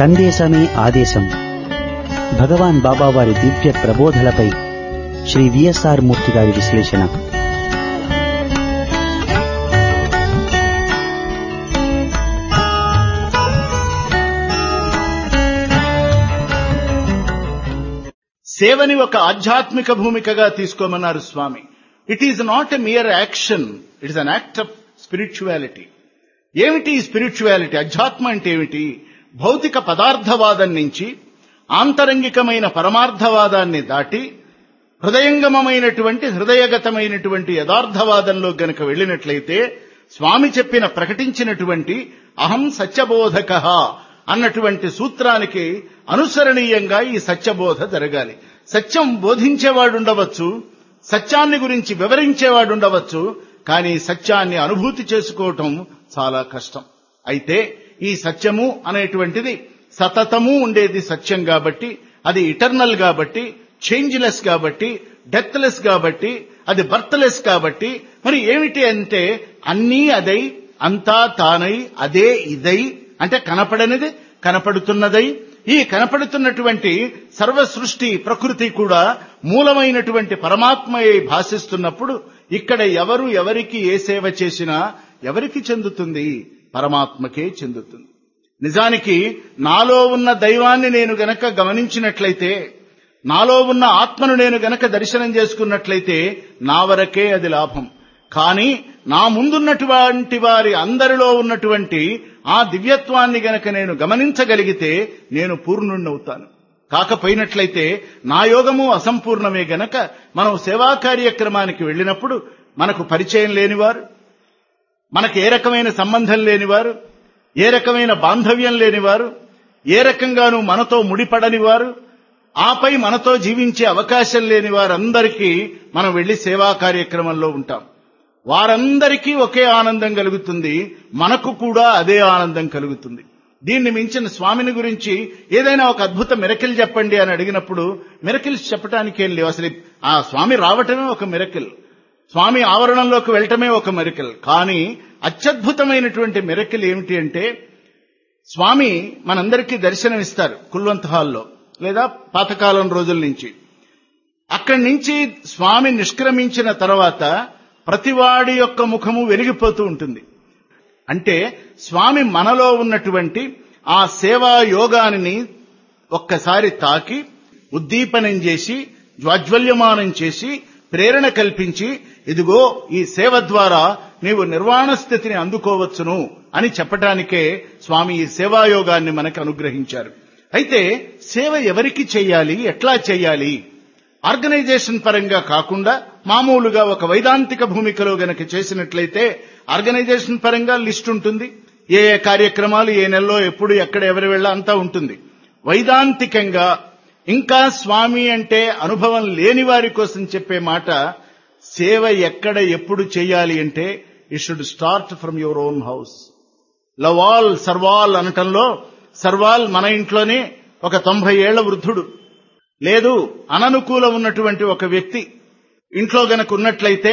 సందేశమే ఆదేశం. భగవాన్ బాబా వారి దివ్య ప్రబోధలపై శ్రీ విఎస్ఆర్ మూర్తి గారి విశ్లేషణ. సేవని ఒక ఆధ్యాత్మిక భూమికగా తీసుకోమన్నారు స్వామి. It is not a mere action, it is an act of spirituality. ఏమిటి స్పిరిచువాలిటీ? అధ్యాత్మ అంటే ఏమిటి? భౌతిక పదార్థవాదం నుంచి ఆంతరంగికమైన పరమార్థవాదాన్ని దాటి హృదయగతమైనటువంటి యథార్థవాదంలో గనక వెళ్ళినట్లయితే స్వామి చెప్పిన ప్రకటించినటువంటి అహం సత్యబోధకః అన్నటువంటి సూత్రానికి అనుసరణీయంగా ఈ సత్యబోధ జరగాలి. సత్యం బోధించేవాడుండవచ్చు, సత్యాన్ని గురించి వివరించేవాడుండవచ్చు, కానీ సత్యాన్ని అనుభూతి చేసుకోవటం చాలా కష్టం. అయితే ఈ సత్యము అనేటువంటిది సతతము ఉండేది సత్యం కాబట్టి, అది ఇటర్నల్ కాబట్టి, చేంజ్లెస్ కాబట్టి, డెత్లెస్ కాబట్టి, అది బర్త్లెస్ కాబట్టి, మరి ఏమిటి అంటే అన్నీ అదై, అంతా తానై, అదే ఇదై, అంటే కనపడనిది కనపడుతున్నదై, ఈ కనపడుతున్నటువంటి సర్వ సృష్టి ప్రకృతి కూడా మూలమైనటువంటి పరమాత్మయే భాషిస్తున్నప్పుడు ఇక్కడ ఎవరికి ఏ సేవ చేసినా ఎవరికి చెందుతుంది? పరమాత్మకే చెందుతుంది. నిజానికి నాలో ఉన్న దైవాన్ని నేను గనక గమనించినట్లయితే, నాలో ఉన్న ఆత్మను నేను గనక దర్శనం చేసుకున్నట్లయితే నా వరకే అది లాభం. కానీ నా ముందున్నటువంటి వారి అందరిలో ఉన్నటువంటి ఆ దివ్యత్వాన్ని గనక నేను గమనించగలిగితే నేను పూర్ణుణ్ణవుతాను. కాకపోయినట్లయితే నా యోగము అసంపూర్ణమే గనక మనం సేవా కార్యక్రమానికి వెళ్ళినప్పుడు మనకు పరిచయం లేనివారు, మనకు ఏ రకమైన సంబంధం లేనివారు, ఏ రకమైన బాంధవ్యం లేనివారు, ఏ రకంగానూ మనతో ముడిపడని వారు, ఆపై మనతో జీవించే అవకాశం లేని వారందరికీ మనం వెళ్లి సేవా కార్యక్రమంలో ఉంటాం. వారందరికీ ఒకే ఆనందం కలుగుతుంది, మనకు కూడా అదే ఆనందం కలుగుతుంది. దీన్ని మించిన స్వామిని గురించి ఏదైనా ఒక అద్భుత మిరకిల్ చెప్పండి అని అడిగినప్పుడు మిరకిల్స్ చెప్పడానికి ఏం లేవు. అసలు ఆ స్వామి రావటమే ఒక మిరకిల్, స్వామి ఆవరణంలోకి వెళ్ళటమే ఒక మిరకిల్. కానీ అత్యద్భుతమైనటువంటి మిరకిల్ ఏమిటి అంటే, స్వామి మనందరికీ దర్శనమిస్తారు కుల్వంత్ హాల్లో లేదా పాతకాలం రోజుల నుంచి. అక్కడి నుంచి స్వామి నిష్క్రమించిన తర్వాత ప్రతివాడి యొక్క ముఖము వెలిగిపోతూ ఉంటుంది. అంటే స్వామి మనలో ఉన్నటువంటి ఆ సేవా యోగాన్ని ఒక్కసారి తాకి ఉద్దీపనం చేసి, జ్వాజ్వల్యమానం చేసి, ప్రేరణ కల్పించి, ఇదిగో ఈ సేవ ద్వారా నీవు నిర్వాణ స్థితిని అందుకోవచ్చును అని చెప్పడానికే స్వామి ఈ సేవాయోగాన్ని మనకు అనుగ్రహించారు. అయితే సేవ ఎవరికి చేయాలి, ఎట్లా చేయాలి? ఆర్గనైజేషన్ పరంగా కాకుండా మామూలుగా ఒక వైదాంతిక భూమికలో గనక చేసినట్లయితే ఆర్గనైజేషన్ పరంగా లిస్ట్ ఉంటుంది, ఏ ఏ కార్యక్రమాలు ఏ నెలలో ఎప్పుడు ఎక్కడ ఎవరు వెళ్ళా అంతా ఉంటుంది. వైదాంతికంగా ఇంకా స్వామి అంటే అనుభవం లేని వారి కోసం చెప్పే మాట, సేవ ఎక్కడ ఎప్పుడు చేయాలి అంటే you should start from your own house. Love all serve all అనటంలో సర్వాల్ మన ఇంట్లోనే ఒక 90 ఏళ్ల వృద్ధుడు, లేదు అననుకూలం ఉన్నటువంటి ఒక వ్యక్తి ఇంట్లో గనక ఉన్నట్లయితే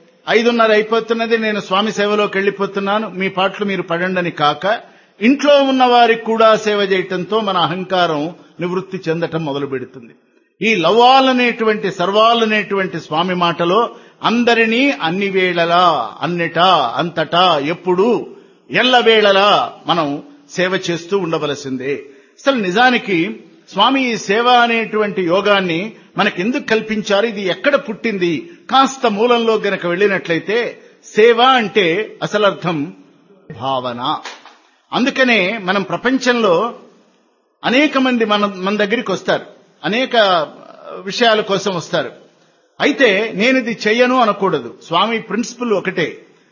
5:30 అయిపోతున్నది, నేను స్వామి సేవలోకి వెళ్లిపోతున్నాను, మీ పాటలు మీరు పడండి కాక, ఇంట్లో ఉన్న వారికి కూడా సేవ చేయటంతో మన అహంకారం నివృత్తి చెందటం మొదలు పెడుతుంది. ఈ లవ్వాలనేటువంటి సర్వాలనేటువంటి స్వామి మాటలో అందరినీ అన్ని వేళలా, అన్నిటా, అంతటా, ఎప్పుడు, ఎల్లవేళలా మనం సేవ చేస్తూ ఉండవలసిందే. అసలు నిజానికి స్వామి ఈ సేవ అనేటువంటి యోగాన్ని మనకెందుకు కల్పించారు, ఇది ఎక్కడ పుట్టింది కాస్త మూలంలో గనక వెళ్ళినట్లయితే, సేవ అంటే అసలు అర్థం భావన. అందుకనే మనం ప్రపంచంలో అనేక మంది మన దగ్గరికి వస్తారు, అనేక విషయాల కోసం వస్తారు. అయితే నేనిది చెయ్యను అనకూడదు. స్వామి ప్రిన్సిపల్ ఒకటే,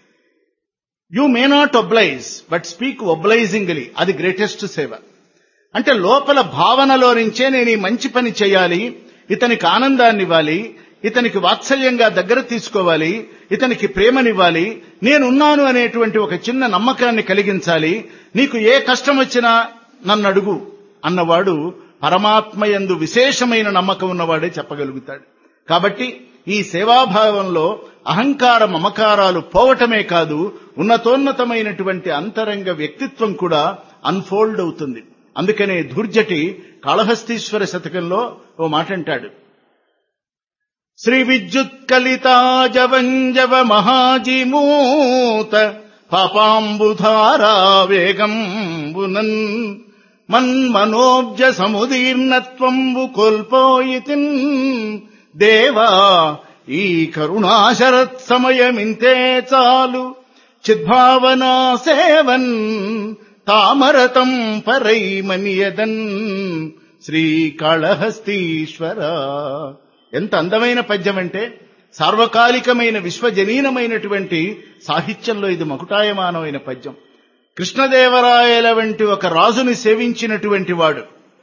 you may not oblige but speak obligingly. అది గ్రేటెస్ట్ సేవ. అంటే లోపల భావనలో నుంచే నేను ఈ మంచి పని చేయాలి, ఇతనికి ఆనందాన్ని ఇవ్వాలి, ఇతనికి వాత్సల్యంగా దగ్గర తీసుకోవాలి, ఇతనికి ప్రేమనివ్వాలి, నేనున్నాను అనేటువంటి ఒక చిన్న నమ్మకాన్ని కలిగించాలి. నీకు ఏ కష్టం వచ్చినా నన్ను అడుగు అన్నవాడు పరమాత్మయందు విశేషమైన నమ్మకం ఉన్నవాడే చెప్పగలుగుతాడు. కాబట్టి ఈ సేవాభావంలో అహంకార మమకారాలు పోవటమే కాదు, ఉన్నతోన్నతమైనటువంటి అంతరంగ వ్యక్తిత్వం కూడా అన్ఫోల్డ్ అవుతుంది. అందుకనే ధూర్జటి కాళహస్తీశ్వర శతకంలో ఓ మాట అంటాడు. శ్రీ విద్యుత్కలితాజవంజవ మహాజిమూత పాపాంబుధారా వేగంబునన్ మన్మనోబ్జ సముదీర్ణత్వంబు కోల్పోయితిన్ దేవా ఈ కరుణాశరత్ సమయమింతే చాలు చిద్భావనా సేవన్ తామరతం పరైమనియదన్ శ్రీకాళహస్తీశ్వర. ఎంత అందమైన పద్యం అంటే, సార్వకాలికమైన విశ్వజనీనమైనటువంటి సాహిత్యంలో ఇది మకుటాయమానమైన పద్యం. కృష్ణదేవరాయల వంటి ఒక రాజుని సేవించినటువంటి వాడు,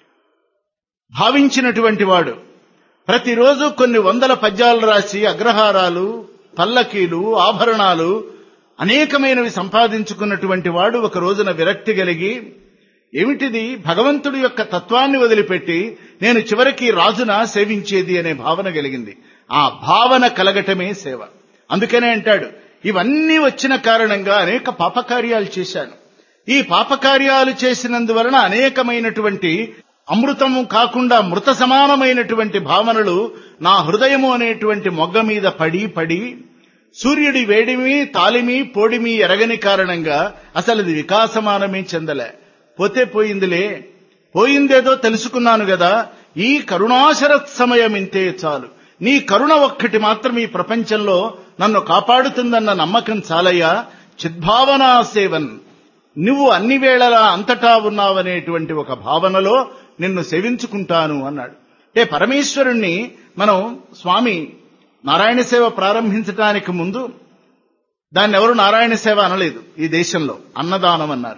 భావించినటువంటి వాడు ప్రతిరోజు కొన్ని వందల పద్యాలు రాసి అగ్రహారాలు, పల్లకీలు, ఆభరణాలు అనేకమైనవి సంపాదించుకున్నటువంటి వాడు ఒక రోజున విరక్తి కలిగి, ఏమిటిది, భగవంతుడి యొక్క తత్వాన్ని వదిలిపెట్టి నేను చివరికి రాజున సేవించేది అనే భావన కలిగింది. ఆ భావన కలగటమే సేవ. అందుకనే అంటాడు, ఇవన్నీ వచ్చిన కారణంగా అనేక పాపకార్యాలు చేశాను. ఈ పాపకార్యాలు చేసినందువలన అనేకమైనటువంటి అమృతము కాకుండా మృత సమానమైనటువంటి భావనలు నా హృదయము అనేటువంటి మొగ్గ మీద పడి పడి సూర్యుడి వేడిమి, తాలిమి, పోడిమి ఎరగని కారణంగా అసలు ఇది వికాసమానమే చెందలే. పోతే పోయిందిలే, పోయిందేదో తెలుసుకున్నాను గదా, ఈ కరుణాశరత్ సమయం ఇంతే చాలు, నీ కరుణ ఒక్కటి మాత్రం ఈ ప్రపంచంలో నన్ను కాపాడుతుందన్న నమ్మకం చాలయ్యా. చిద్భావనా సేవన్, నువ్వు అన్ని వేళలా అంతటా ఉన్నావనేటువంటి ఒక భావనలో నిన్ను సేవించుకుంటాను అన్నాడు. పరమేశ్వరుణ్ణి మనం స్వామి నారాయణ సేవ ప్రారంభించడానికి ముందు దాన్ని ఎవరు నారాయణ సేవ అనలేదు. ఈ దేశంలో అన్నదానం అన్నారు.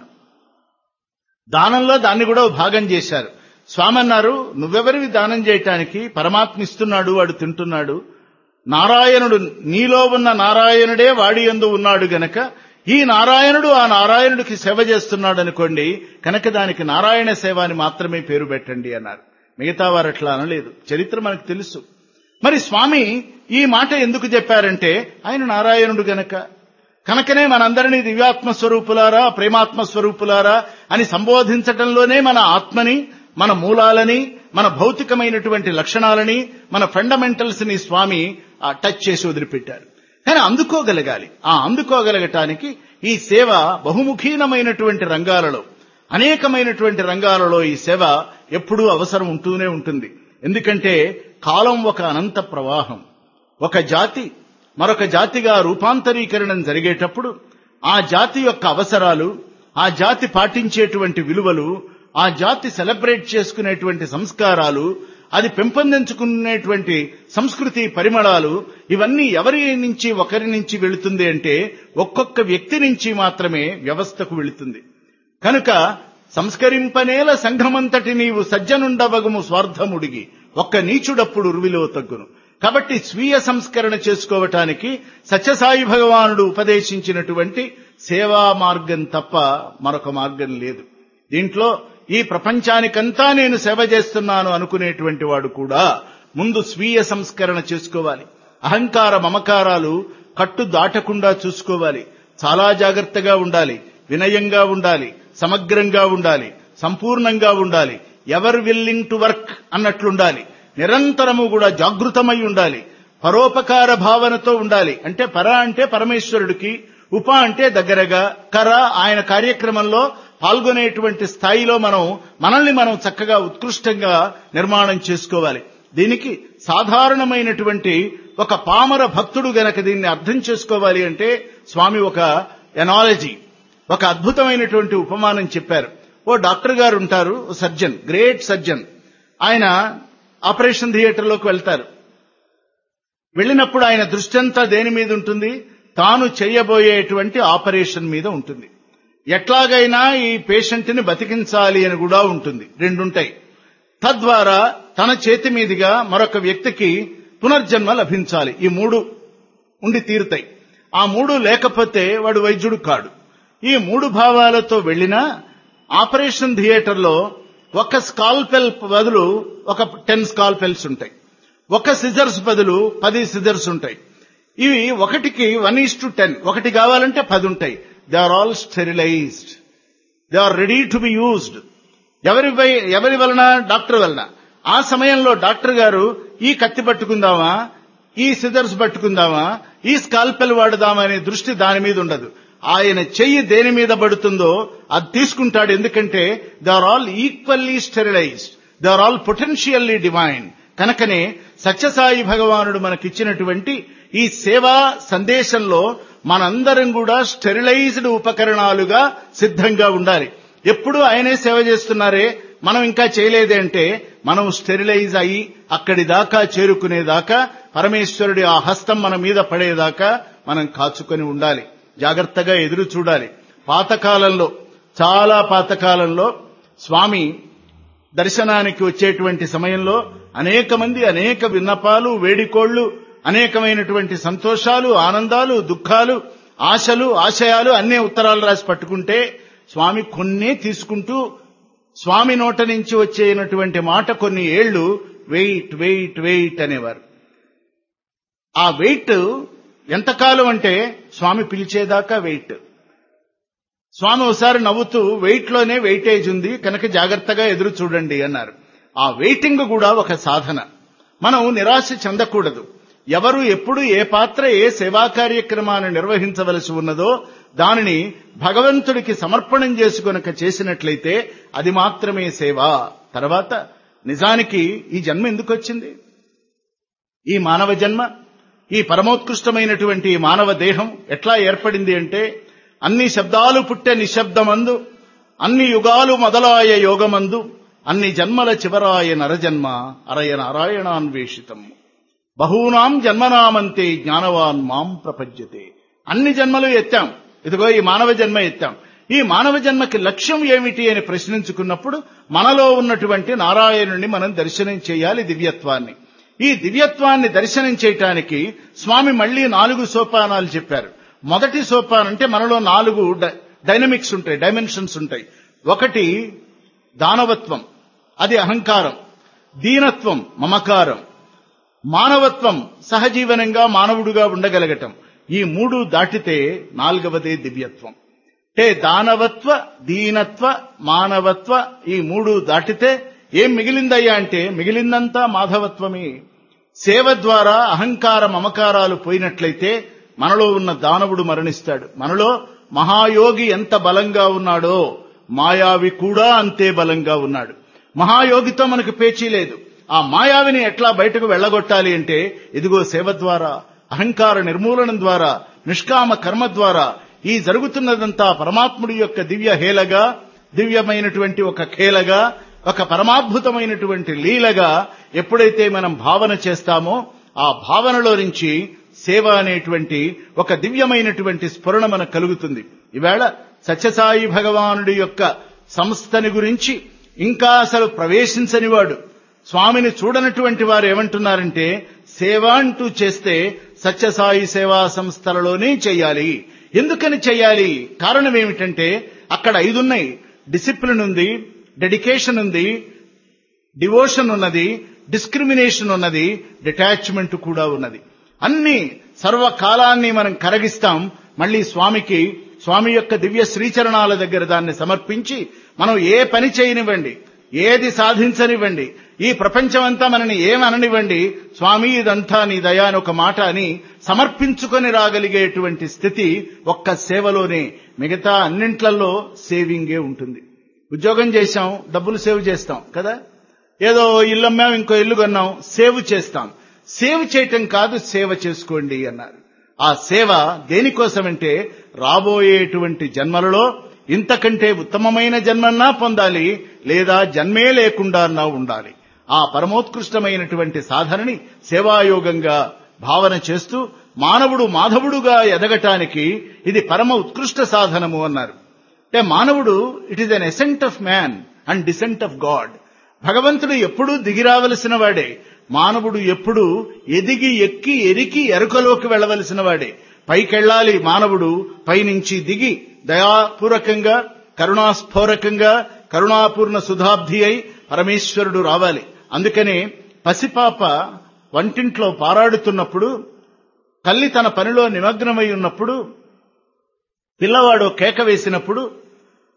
దానంలో దాన్ని కూడా భాగం చేశారు. స్వామి అన్నారు, నువ్వెవరివి దానం చేయటానికి, పరమాత్మ ఇస్తున్నాడు, వాడు తింటున్నాడు. నారాయణుడు, నీలో ఉన్న నారాయణుడే వాడి యందు ఉన్నాడు గనక ఈ నారాయణుడు ఆ నారాయణుడికి సేవ చేస్తున్నాడు అనుకోండి, కనుక దానికి నారాయణ సేవ అని మాత్రమే పేరు పెట్టండి అన్నారు. మిగతా వారు అట్లా అనలేదు. చరిత్ర మనకు తెలుసు. మరి స్వామి ఈ మాట ఎందుకు చెప్పారంటే, ఆయన నారాయణుడు కనుకనే మనందరినీ దివ్యాత్మ స్వరూపులారా, ప్రేమాత్మ స్వరూపులారా అని సంబోధించటంలోనే మన ఆత్మని, మన మూలాలని, మన భౌతికమైనటువంటి లక్షణాలని, మన ఫండమెంటల్స్ ని స్వామి టచ్ చేసి వదిలిపెట్టారు. కానీ అందుకోగలగాలి. ఆ అందుకోగలగటానికి ఈ సేవ బహుముఖీనమైనటువంటి రంగాలలో, అనేకమైనటువంటి రంగాలలో ఈ సేవ ఎప్పుడూ అవసరం ఉంటూనే ఉంటుంది. ఎందుకంటే కాలం ఒక అనంత ప్రవాహం. ఒక జాతి మరొక జాతిగా రూపాంతరీకరణం జరిగేటప్పుడు ఆ జాతి యొక్క అవసరాలు, ఆ జాతి పాటించేటువంటి విలువలు, ఆ జాతి సెలబ్రేట్ చేసుకునేటువంటి సంస్కారాలు, అది పెంపొందించుకునేటువంటి సంస్కృతి పరిమళాలు, ఇవన్నీ ఎవరి నుంచి ఒకరి నుంచి వెళుతుంది అంటే ఒక్కొక్క వ్యక్తి నుంచి మాత్రమే వ్యవస్థకు వెళుతుంది. కనుక సంస్కరింపనేల సంఘమంతటి నీవు సజ్జనుండవగము స్వార్థముడిగి ఒక్క నీచుడప్పుడు ఉర్విలో తగ్గును. కాబట్టి స్వీయ సంస్కరణ చేసుకోవటానికి సత్యసాయి భగవానుడు ఉపదేశించినటువంటి సేవా మార్గం తప్ప మరొక మార్గం లేదు. దీంట్లో ఈ ప్రపంచానికంతా నేను సేవ చేస్తున్నాను అనుకునేటువంటి వాడు కూడా ముందు స్వీయ సంస్కరణ చేసుకోవాలి. అహంకార మమకారాలు కట్టు దాటకుండా చూసుకోవాలి. చాలా జాగ్రత్తగా ఉండాలి, వినయంగా ఉండాలి, సమగ్రంగా ఉండాలి, సంపూర్ణంగా ఉండాలి. ఎవర్ విల్లింగ్ టు వర్క్ అన్నట్లుండాలి. నిరంతరము కూడా జాగృతమై ఉండాలి. పరోపకార భావనతో ఉండాలి. అంటే పర అంటే పరమేశ్వరుడికి, ఉప అంటే దగ్గరగా, కర ఆయన కార్యక్రమంలో పాల్గొనేటువంటి స్థాయిలో మనల్ని మనం చక్కగా ఉత్కృష్టంగా నిర్మాణం చేసుకోవాలి. దీనికి సాధారణమైనటువంటి ఒక పామర భక్తుడు గనక దీన్ని అర్థం చేసుకోవాలి అంటే స్వామి ఒక ఎనాలజీ, ఒక అద్భుతమైనటువంటి ఉపమానం చెప్పారు. ఓ డాక్టర్ గారు ఉంటారు, సర్జన్, గ్రేట్ సర్జన్. ఆయన ఆపరేషన్ థియేటర్లోకి వెళ్తారు. వెళ్ళినప్పుడు ఆయన దృష్టి అంతా దేని మీద ఉంటుంది? తాను చేయబోయేటువంటి ఆపరేషన్ మీద ఉంటుంది. ఎట్లాగైనా ఈ పేషెంట్ ని బతికించాలి అని కూడా ఉంటుంది. రెండుంటాయి. తద్వారా తన చేతి మీదుగా మరొక వ్యక్తికి పునర్జన్మ లభించాలి. ఈ మూడు ఉండి తీరుతాయి. ఆ మూడు లేకపోతే వాడు వైద్యుడు కాడు. ఈ మూడు భావాలతో వెళ్ళినా ఆపరేషన్ థియేటర్లో ఒక స్కాల్పెల్ బదులు ఒక 10 స్కాల్పెల్స్ ఉంటాయి. ఒక సిజర్స్ బదులు 10 సిజర్స్ ఉంటాయి. ఇవి ఒకటికి 1:10. ఒకటి కావాలంటే 10 ఉంటాయి. They are all sterilized, they are ready to be used. ఎవరి వలన? డాక్టర్ వలన. ఆ సమయంలో డాక్టర్ గారు ఈ కత్తి పట్టుకుందామా, ఈ సిజర్స్ పట్టుకుందామా, ఈ స్కాల్పెల్ వాడదామా అనే దృష్టి దాని మీద ఉండదు. ఆయన చెయ్యి దేని మీద పడుతుందో అది తీసుకుంటాడు. ఎందుకంటే they are all equally sterilised, they are all potentially divine. కనుకనే సత్యసాయి భగవానుడు మనకిచ్చినటువంటి ఈ సేవా సందేశంలో మనందరం కూడా స్టెరిలైజ్డ్ ఉపకరణాలుగా సిద్ధంగా ఉండాలి. ఎప్పుడు ఆయనే సేవ చేస్తున్నారే, మనం ఇంకా చేయలేదే అంటే మనం స్టెరిలైజ్ అయ్యి అక్కడి దాకా చేరుకునేదాకా, పరమేశ్వరుడి ఆ హస్తం మన మీద పడేదాకా మనం కాచుకొని ఉండాలి, జాగ్రత్తగా ఎదురు చూడాలి. పాతకాలంలో, చాలా పాతకాలంలో స్వామి దర్శనానికి వచ్చేటువంటి సమయంలో అనేక మంది అనేక విన్నపాలు, వేడికోళ్లు, అనేకమైనటువంటి సంతోషాలు, ఆనందాలు, దుఃఖాలు, ఆశలు, ఆశయాలు అన్నీ ఉత్తరాలు రాసి పట్టుకుంటే స్వామి కొన్నే తీసుకుంటూ స్వామి నోట నుంచి వచ్చేటువంటి మాట కొన్ని ఏళ్లు వెయిట్ వెయిట్ వెయిట్ అనేవారు. ఆ వెయిట్ ఎంతకాలం అంటే స్వామి పిలిచేదాకా వెయిట్. స్వామి ఒకసారి నవ్వుతూ వెయిట్ లోనే వెయిటేజ్ ఉంది కనుక జాగ్రత్తగా ఎదురు చూడండి అన్నారు. ఆ వెయిటింగ్ కూడా ఒక సాధన. మనం నిరాశ చెందకూడదు. ఎవరు ఎప్పుడు ఏ పాత్ర, ఏ సేవా కార్యక్రమాన్ని నిర్వహించవలసి ఉన్నదో దానిని భగవంతుడికి సమర్పణం చేసుకొనక చేసినట్లయితే అది మాత్రమే సేవ. తర్వాత నిజానికి ఈ జన్మ ఎందుకు వచ్చింది? ఈ మానవ జన్మ, ఈ పరమోత్కృష్టమైనటువంటి మానవ దేహం ఎట్లా ఏర్పడింది అంటే, అన్ని శబ్దాలు పుట్టే నిశ్శబ్దమందు, అన్ని యుగాలు మొదలాయ యోగమందు, అన్ని జన్మల చివరాయ నరజన్మ అరయ నారాయణాన్వేషితం, బహూనాం జన్మనామంతే జ్ఞానవాన్ మాం ప్రపద్యతే. అన్ని జన్మలు ఎత్తాం, ఇదిగో ఈ మానవ జన్మ ఎత్తాం. ఈ మానవ జన్మకి లక్ష్యం ఏమిటి అని ప్రశ్నించుకున్నప్పుడు మనలో ఉన్నటువంటి నారాయణుని మనం దర్శనం చేయాలి, దివ్యత్వాన్ని. ఈ దివ్యత్వాన్ని దర్శనం చేయటానికి స్వామి మళ్లీ 4 సోపానాలు చెప్పారు. మొదటి సోపానం అంటే మనలో 4 డైనమిక్స్ ఉంటాయి, డైమెన్షన్స్ ఉంటాయి. ఒకటి దానవత్వం, అది అహంకారం. దీనత్వం మమకారం. మానవత్వం సహజీవనంగా మానవుడుగా ఉండగలగటం. ఈ 3 దాటితే 4వదే దివ్యత్వం. అంటే దానవత్వ, దీనత్వ, మానవత్వ ఈ 3 దాటితే ఏం మిగిలిందయ్యా అంటే మిగిలిందంతా మాధవత్వమే. సేవ ద్వారా అహంకార మమకారాలు పోయినట్లయితే మనలో ఉన్న దానవుడు మరణిస్తాడు. మనలో మహాయోగి ఎంత బలంగా ఉన్నాడో మాయావి కూడా అంతే బలంగా ఉన్నాడు. మహాయోగితో మనకు పేచీ లేదు. ఆ మాయావిని ఎట్లా బయటకు వెళ్లగొట్టాలి అంటే ఇదిగో సేవ ద్వారా, అహంకార నిర్మూలనం ద్వారా, నిష్కామ కర్మ ద్వారా ఈ జరుగుతున్నదంతా పరమాత్ముడి యొక్క దివ్య హేళగా, దివ్యమైనటువంటి ఒక ఖేలగా, ఒక పరమాద్భుతమైనటువంటి లీలగా ఎప్పుడైతే మనం భావన చేస్తామో ఆ భావనలో నుంచి సేవ అనేటువంటి ఒక దివ్యమైనటువంటి స్ఫురణ మనకు కలుగుతుంది. ఈవేళ సత్యసాయి భగవానుడి యొక్క సంస్థని గురించి ఇంకా అసలు ప్రవేశించని వాడు, స్వామిని చూడనటువంటి వారు ఏమంటున్నారంటే సేవ అంటూ చేస్తే సత్యసాయి సేవా సంస్థలలోనే చేయాలి. ఎందుకని చేయాలి? కారణం ఏమిటంటే అక్కడ 5 ఉన్నాయి. డిసిప్లిన్ ఉంది, డెడికేషన్ ఉంది, డివోషన్ ఉన్నది, డిస్క్రిమినేషన్ ఉన్నది, డిటాచ్మెంట్ కూడా ఉన్నది. అన్ని సర్వకాలాన్ని మనం కరగిస్తాం. మళ్లీ స్వామికి, స్వామి యొక్క దివ్య శ్రీచరణాల దగ్గర దాన్ని సమర్పించి మనం ఏ పని చేయనివ్వండి, ఏది సాధించనివ్వండి, ఈ ప్రపంచమంతా మనని ఏమననివ్వండి, స్వామి ఇదంతా నీ దయా అని ఒక మాట అని సమర్పించుకొని రాగలిగేటువంటి స్థితి ఒక్క సేవలోనే. మిగతా అన్నింట్లలో సేవింగే ఉంటుంది. ఉద్యోగం చేశాం, డబ్బులు సేవ్ చేస్తాం కదా, ఏదో ఇల్లు అమ్మాం, ఇంకో ఇల్లు కొన్నాం, సేవ్ చేస్తాం. సేవ్ చేయటం కాదు, సేవ చేసుకోండి అన్నారు. ఆ సేవ దేనికోసమంటే రాబోయేటువంటి జన్మలలో ఇంతకంటే ఉత్తమమైన జన్మన్నా పొందాలి, లేదా జన్మే లేకుండా ఉండాలి. ఆ పరమోత్కృష్టమైనటువంటి సాధనని సేవాయోగంగా భావన చేస్తూ మానవుడు మాధవుడుగా ఎదగటానికి ఇది పరమ ఉత్కృష్ట సాధనము అన్నారు. అంటే మానవుడు it is an ascent of man and descent of God. భగవంతుడు ఎప్పుడూ దిగిరావలసిన వాడే, మానవుడు ఎప్పుడూ ఎదిగి ఎక్కి ఎరికి ఎరుకలోకి వెళ్లవలసిన వాడే. పైకెళ్లాలి మానవుడు, పైనుంచి దిగి దయాపూర్వకంగా, కరుణాస్ఫోరకంగా, కరుణాపూర్ణ సుధాబ్ధి అయి పరమేశ్వరుడు రావాలి. అందుకనే పసిపాప వంటింట్లో పారాడుతున్నప్పుడు, తల్లి తన పనిలో నిమగ్నమై ఉన్నప్పుడు, పిల్లవాడు కేక వేసినప్పుడు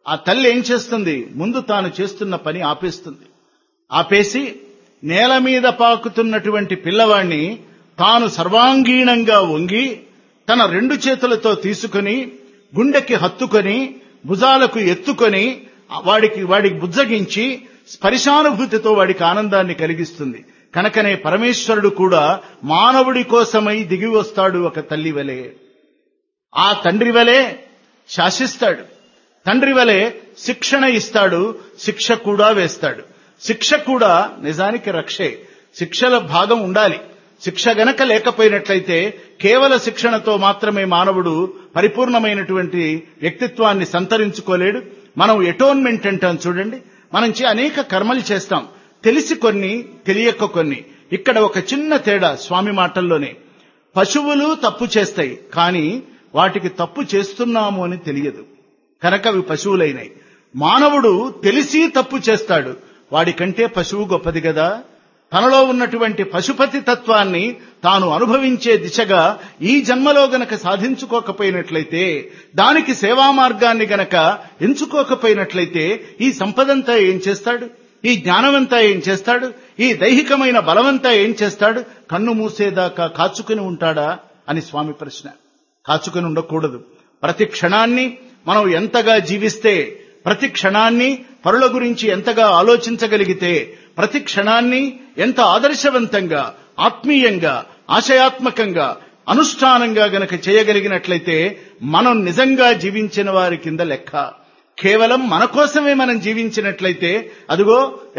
ఆ తల్లి ఏం చేస్తుంది? ముందు తాను చేస్తున్న పని ఆపేస్తుంది. ఆపేసి నేల మీద పాకుతున్నటువంటి పిల్లవాణ్ణి తాను సర్వాంగీణంగా వంగి తన 2 చేతులతో తీసుకుని గుండెకి హత్తుకొని భుజాలకు ఎత్తుకొని వాడికి బుజ్జగించి స్పర్శానుభూతితో వాడికి ఆనందాన్ని కలిగిస్తుంది. కనుకనే పరమేశ్వరుడు కూడా మానవుడి కోసమై దిగి వస్తాడు ఒక తల్లి వలె. ఆ తండ్రి వలె శాసిస్తాడు, తండ్రి వలె శిక్షణ ఇస్తాడు, శిక్ష కూడా వేస్తాడు. శిక్ష కూడా నిజానికి రక్షే. శిక్షల భాగం ఉండాలి. శిక్ష గనక లేకపోయినట్లయితే కేవల శిక్షణతో మాత్రమే మానవుడు పరిపూర్ణమైనటువంటి వ్యక్తిత్వాన్ని సంతరించుకోలేడు. మనం ఎటోన్మెంట్ అంటాం చూడండి. మనం అనేక కర్మలు చేస్తాం, తెలిసి కొన్ని, తెలియక కొన్ని. ఇక్కడ ఒక చిన్న తేడా స్వామి మాటల్లోనే. పశువులు తప్పు చేస్తాయి, కానీ వాటికి తప్పు చేస్తున్నాము అని తెలియదు కనుక అవి పశువులైనాయి. మానవుడు తెలిసి తప్పు చేస్తాడు, వాడికంటే పశువు గొప్పది కదా. తనలో ఉన్నటువంటి పశుపతి తత్వాన్ని తాను అనుభవించే దిశగా ఈ జన్మలో గనక సాధించుకోకపోయినట్లయితే, దానికి సేవా మార్గాన్ని గనక ఎంచుకోకపోయినట్లయితే ఈ సంపదంతా ఏం చేస్తాడు? ఈ జ్ఞానమంతా ఏం చేస్తాడు? ఈ దైహికమైన బలమంతా ఏం చేస్తాడు? కన్ను మూసేదాకా కాచుకుని ఉంటాడా అని స్వామి ప్రశ్న. కాచుకుని ఉండకూడదు. ప్రతి క్షణాన్ని మనం ఎంతగా జీవిస్తే, ప్రతి క్షణాన్ని పరుల గురించి ఎంతగా ఆలోచించగలిగితే, ప్రతి క్షణాన్ని ఎంత ఆదర్శవంతంగా, ఆత్మీయంగా, ఆశయాత్మకంగా, అనుష్ఠానంగా గనక చేయగలిగినట్లయితే మనం నిజంగా జీవించిన వారి కింద లెక్క. కేవలం మన కోసమే మనం జీవించినట్లయితే అదిగో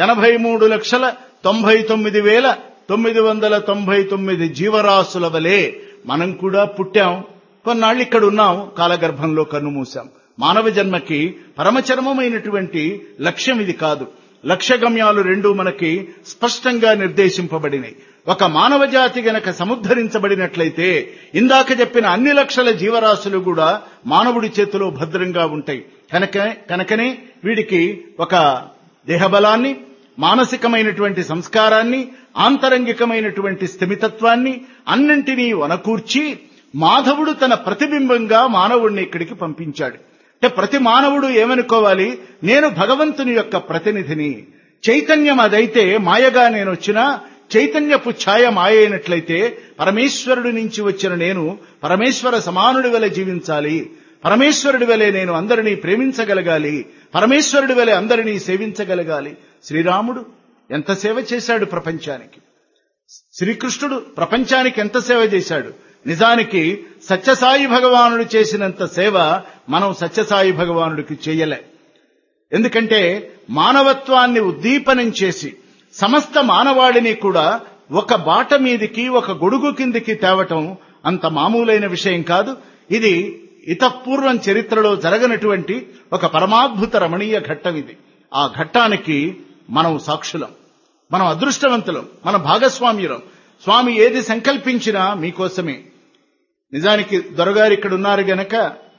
83,99,999 జీవరాశుల వలె మనం కూడా పుట్టాం, కొన్నాళ్ళు ఇక్కడ ఉన్నాం, కాలగర్భంలో కన్నుమూశాం. మానవ జన్మకి పరమచరమమైనటువంటి లక్ష్యం ఇది కాదు. లక్ష్యగమ్యాలు 2 మనకి స్పష్టంగా నిర్దేశింపబడినాయి. ఒక మానవ జాతి గనక సముద్ధరించబడినట్లయితే ఇందాక చెప్పిన అన్ని లక్షల జీవరాశులు కూడా మానవుడి చేతిలో భద్రంగా ఉంటాయి. కనుకనే వీడికి ఒక దేహబలాన్ని, మానసికమైనటువంటి సంస్కారాన్ని, ఆంతరంగికమైనటువంటి స్థిమితత్వాన్ని అన్నింటినీ వనకూర్చి మాధవుడు తన ప్రతిబింబంగా మానవుడిని ఇక్కడికి పంపించాడు. అంటే ప్రతి మానవుడు ఏమనుకోవాలి? నేను భగవంతుని యొక్క ప్రతినిధిని. చైతన్యం అదైతే మాయగా నేనొచ్చినా చైతన్యపు ఛాయ మాయ అయినట్లయితే పరమేశ్వరుడి నుంచి వచ్చిన నేను పరమేశ్వర సమానుడి వలె జీవించాలి, పరమేశ్వరుడి వలె నేను అందరినీ ప్రేమించగలగాలి, పరమేశ్వరుడి వలె అందరినీ సేవించగలగాలి. శ్రీరాముడు ఎంత సేవ చేశాడు ప్రపంచానికి, శ్రీకృష్ణుడు ప్రపంచానికి ఎంత సేవ చేశాడు. నిజానికి సత్యసాయి భగవానుడు చేసినంత సేవ మనం సత్యసాయి భగవానుడికి చేయలే. ఎందుకంటే మానవత్వాన్ని ఉద్దీపనం చేసి సమస్త మానవాళిని కూడా ఒక బాట మీదికి, ఒక గొడుగు కిందికి తేవటం అంత మామూలైన విషయం కాదు. ఇది ఇతపూర్వం చరిత్రలో జరగనటువంటి ఒక పరమాద్భుత రమణీయ ఘట్టం ఇది. ఆ ఘట్టానికి మనం సాక్షులం, మనం అదృష్టవంతులం, మన భాగస్వామ్యులం. స్వామి ఏది సంకల్పించినా మీకోసమే. నిజానికి దొరగారు ఇక్కడ ఉన్నారు గనక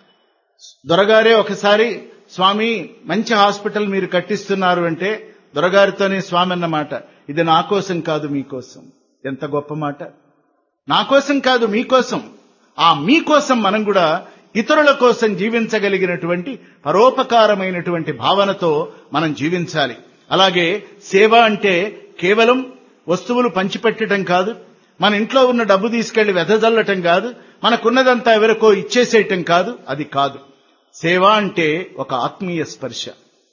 దొరగారే ఒకసారి స్వామి మంచి హాస్పిటల్ మీరు కట్టిస్తున్నారు అంటే దొరగారితోనే స్వామి అన్నమాట, ఇది నా కోసం కాదు మీకోసం. ఎంత గొప్ప మాట! నా కోసం కాదు మీకోసం. ఆ మీకోసం మనం కూడా ఇతరుల కోసం జీవించగలిగినటువంటి పరోపకారమైనటువంటి భావనతో మనం జీవించాలి. అలాగే సేవ అంటే కేవలం వస్తువులు పంచిపెట్టడం కాదు, మన ఇంట్లో ఉన్న డబ్బు తీసుకెళ్లి వెదజల్లటం కాదు, మనకున్నదంతా ఎవరికో ఇచ్చేసేయటం కాదు. అది కాదు. సేవ అంటే ఒక ఆత్మీయ స్పర్శ,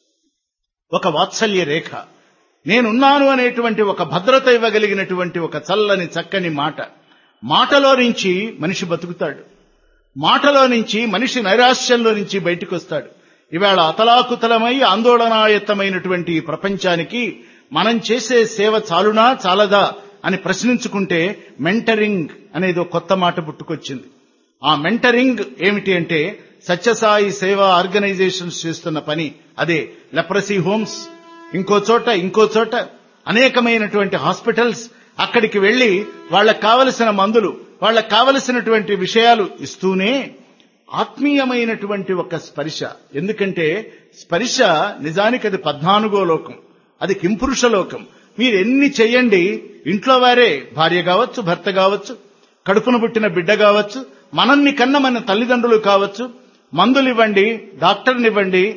ఒక వాత్సల్య రేఖ, నేనున్నాను అనేటువంటి ఒక భద్రత ఇవ్వగలిగినటువంటి ఒక చల్లని చక్కని మాట. మాటలో నుంచి మనిషి బతుకుతాడు, మాటలో నుంచి మనిషి నైరాశ్యంలో నుంచి బయటకు వస్తాడు. ఇవాళ అతలాకుతలమై ఆందోళనాయుతమైనటువంటి ఈ ప్రపంచానికి మనం చేసే సేవ చాలునా చాలదా అని ప్రశ్నించుకుంటే మెంటరింగ్ అనేది ఒక కొత్త మాట పుట్టుకొచ్చింది. ఆ మెంటరింగ్ ఏమిటి అంటే సత్యసాయి సేవా ఆర్గనైజేషన్స్ చేస్తున్న పని అదే. లెప్రసీ హోమ్స్, ఇంకో చోట అనేకమైనటువంటి హాస్పిటల్స్, అక్కడికి వెళ్లి వాళ్లకు కావలసిన మందులు, వాళ్లకు కావలసినటువంటి విషయాలు ఇస్తూనే ఆత్మీయమైనటువంటి ఒక స్పర్శ. ఎందుకంటే స్పర్శ నిజానికి అది 14వ లోకం, అది కింపురుష లోకం. మీరు ఎన్ని చెయ్యండి, ఇంట్లో వారే, భార్య కావచ్చు, భర్త కావచ్చు, కడుపున పుట్టిన బిడ్డ కావచ్చు, మనల్ని కన్న మన తల్లిదండ్రులు కావచ్చు, మందులివ్వండి, డాక్టర్నివ్వండి,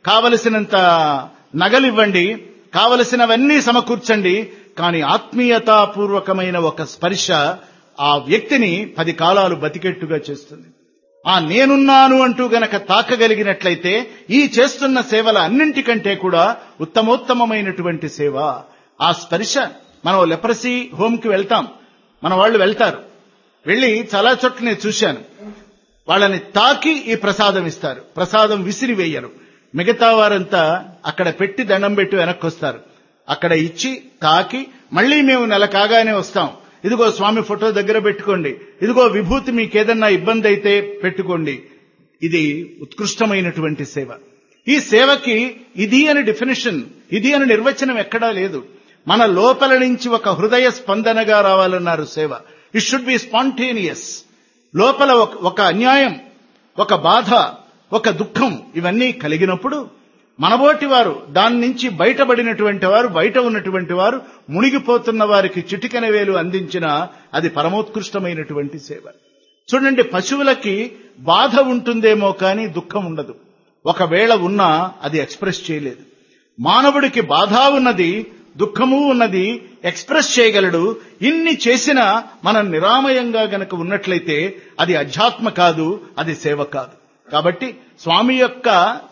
కావలసినంత నగలివ్వండి, కావలసినవన్నీ సమకూర్చండి, కానీ ఆత్మీయతాపూర్వకమైన ఒక స్పర్శ ఆ వ్యక్తిని 10 కాలాలు బతికెట్టుగా చేస్తుంది. ఆ నేనున్నాను అంటూ గనక తాకగలిగినట్లయితే ఈ చేస్తున్న సేవల అన్నింటికంటే కూడా ఉత్తమోత్తమమైనటువంటి సేవ ఆ స్పర్శ. మనం లెప్రసీ హోమ్కి వెళ్తాం, మన వాళ్ళు వెళ్తారు, వెళ్ళి చాలా చోట్ల నేను చూశాను, వాళ్ళని తాకి ఈ ప్రసాదం ఇస్తారు, ప్రసాదం విసిరివేయరు. మిగతా వారంతా అక్కడ పెట్టి దండం పెట్టి వెనక్కి వస్తారు. అక్కడ ఇచ్చి తాకి మళ్లీ మేము నెల కాగానే వస్తాం, ఇదిగో స్వామి ఫోటో దగ్గర పెట్టుకోండి, ఇదిగో విభూతి మీకేదన్నా ఇబ్బంది అయితే పెట్టుకోండి. ఇది ఉత్కృష్టమైనటువంటి సేవ. ఈ సేవకి ఇది అని డెఫినేషన్, ఇది అని నిర్వచనం ఎక్కడా లేదు. మన లోపల నుంచి ఒక హృదయ స్పందనగా రావాలన్నారు సేవ. It should be spontaneous. లోపల ఒక అన్యాయం, ఒక బాధ, ఒక దుఃఖం ఇవన్నీ కలిగినప్పుడు మనబోటి వారు, దాని నుంచి బయటపడినటువంటి వారు, బయట ఉన్నటువంటి వారు, మునిగిపోతున్న వారికి చిటికెన వేలు అందించిన అది పరమోత్కృష్టమైనటువంటి సేవ. చూడండి, పశువులకి బాధ ఉంటుందేమో కానీ దుఃఖం ఉండదు. ఒకవేళ ఉన్నా అది ఎక్స్ప్రెస్ చేయలేదు. మానవుడికి బాధ ఉన్నది, దుఃఖము ఉన్నది, ఎక్స్ప్రెస్ చేయగలడు. ఇన్ని చేసినా మనం నిరామయంగా గనక ఉన్నట్లయితే అది అధ్యాత్మ కాదు, అది సేవ కాదు. కాబట్టి స్వామి యొక్క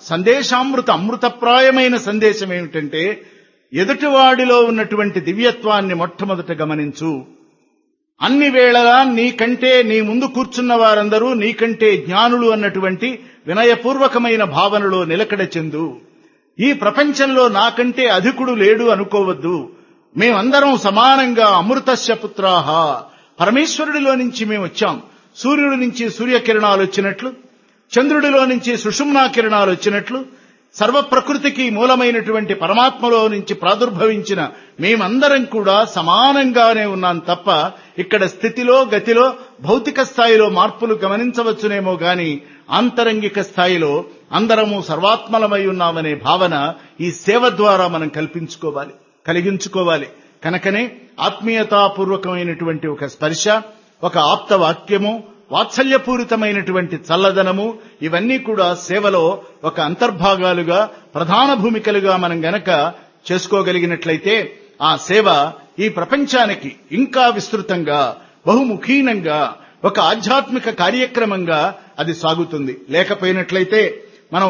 అమృతప్రాయమైన సందేశం ఏమిటంటే, ఎదుటివాడిలో ఉన్నటువంటి దివ్యత్వాన్ని మొట్టమొదట గమనించు. అన్ని వేళలా నీకంటే, నీ ముందు కూర్చున్న వారందరూ నీకంటే జ్ఞానులు అన్నటువంటి వినయపూర్వకమైన భావనలో నిలకడ చెందు. ఈ ప్రపంచంలో నాకంటే అధికుడు లేడు అనుకోవద్దు. మేమందరం సమానంగా అమృతస్య పుత్రాహ, పరమేశ్వరుడిలో నుంచి మేము వచ్చాం. సూర్యుడి నుంచి సూర్యకిరణాలు వచ్చినట్లు, చంద్రుడిలో నుంచి సుషుమ్నా కిరణాలు వచ్చినట్లు, సర్వ ప్రకృతికి మూలమైనటువంటి పరమాత్మలో నుంచి ప్రాదుర్భవించిన మేమందరం కూడా సమానంగానే ఉన్నాం తప్ప ఇక్కడ స్థితిలో, గతిలో, భౌతిక స్థాయిలో మార్పులు గమనించవచ్చునేమో గాని ఆంతరంగిక స్థాయిలో అందరము సర్వాత్మలమై ఉన్నామనే భావన ఈ సేవ ద్వారా మనం కలిగించుకోవాలి. కనుకనే ఆత్మీయతాపూర్వకమైనటువంటి ఒక స్పర్శ, ఒక ఆప్త వాక్యము, వాత్సల్యపూరితమైనటువంటి చల్లదనము ఇవన్నీ కూడా సేవలో ఒక అంతర్భాగాలుగా, ప్రధాన భూమికలుగా మనం గనక చేసుకోగలిగినట్లయితే ఆ సేవ ఈ ప్రపంచానికి ఇంకా విస్తృతంగా, బహుముఖీనంగా ఒక ఆధ్యాత్మిక కార్యక్రమంగా అది సాగుతుంది. లేకపోయినట్లయితే మనం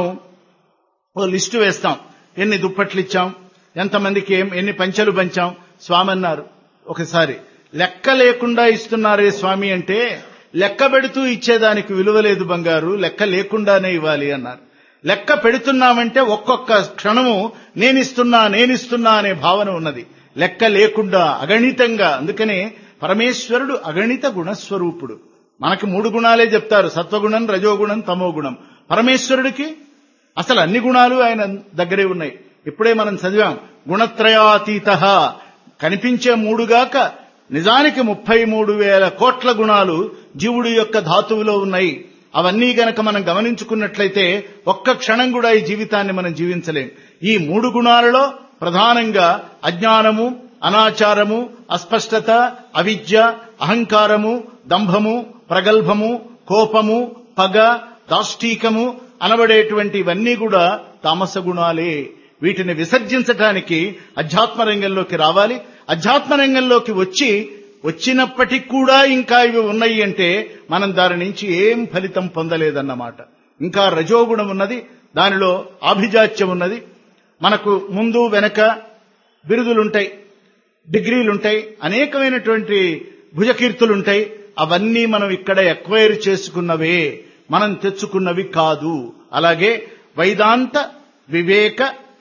ఓ లిస్టు వేస్తాం, ఎన్ని దుప్పట్లు ఇచ్చాం, ఎంతమందికి ఎన్ని పంచెలు పంచాం. స్వామి అన్నారు ఒకసారి, లెక్క లేకుండా ఇస్తున్నారే స్వామి అంటే, లెక్క పెడుతూ ఇచ్చేదానికి విలువ లేదు బంగారు, లెక్క లేకుండానే ఇవ్వాలి అన్నారు. లెక్క పెడుతున్నామంటే ఒక్కొక్క క్షణము నేనిస్తున్నా అనే భావన ఉన్నది. లెక్క లేకుండా అగణితంగా. అందుకనే పరమేశ్వరుడు అగణిత గుణస్వరూపుడు. మనకి 3 గుణాలే చెప్తారు, సత్వగుణం, రజోగుణం, తమోగుణం. పరమేశ్వరుడికి అసలు అన్ని గుణాలు ఆయన దగ్గరే ఉన్నాయి. ఇప్పుడే మనం చదివాం, గుణత్రయాతీతః. కనిపించే 3 గాక నిజానికి 33,000 కోట్ల గుణాలు జీవుడి యొక్క ధాతువులో ఉన్నాయి. అవన్నీ గనక మనం గమనించుకున్నట్లయితే ఒక్క క్షణం కూడా ఈ జీవితాన్ని మనం జీవించలేం. ఈ 3 గుణాలలో ప్రధానంగా అజ్ఞానము, అనాచారము, అస్పష్టత, అవిద్య, అహంకారము, దంభము, ప్రగల్భము, కోపము, పగ, దాష్టీకము అనబడేటువంటి ఇవన్నీ కూడా తామస గుణాలే. వీటిని విసర్జించటానికి అధ్యాత్మ రంగంలోకి రావాలి. అధ్యాత్మ రంగంలోకి వచ్చినప్పటికీ కూడా ఇంకా ఇవి ఉన్నాయి అంటే మనం దాని నుంచి ఏం ఫలితం పొందలేదన్నమాట. ఇంకా రజోగుణం ఉన్నది, దానిలో ఆభిజాత్యం ఉన్నది. మనకు ముందు వెనక బిరుదులుంటాయి, డిగ్రీలుంటాయి, అనేకమైనటువంటి భుజకీర్తులుంటాయి. అవన్నీ మనం ఇక్కడ ఎక్వైర్ చేసుకున్నవే, మనం తెచ్చుకున్నవి కాదు. అలాగే వేదాంత, వివేక,